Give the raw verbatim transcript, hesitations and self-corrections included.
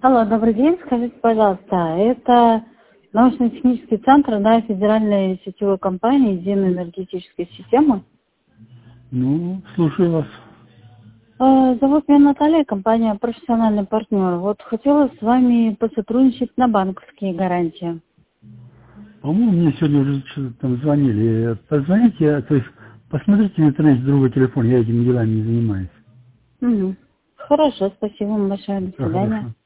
Алло, добрый день. Скажите, пожалуйста, это научно-технический центр, да, федеральной сетевой компании единой энергетической системы? Ну, слушаю вас. Э, Зовут меня Наталья, компания «Профессиональный партнер». Вот хотела с вами посотрудничать на банковские гарантии. По-моему, мне сегодня уже что-то там звонили. Позвоните, то есть посмотрите в интернете другой телефон, я этими делами не занимаюсь. Угу. Хорошо, спасибо вам большое. До Все свидания. хорошо.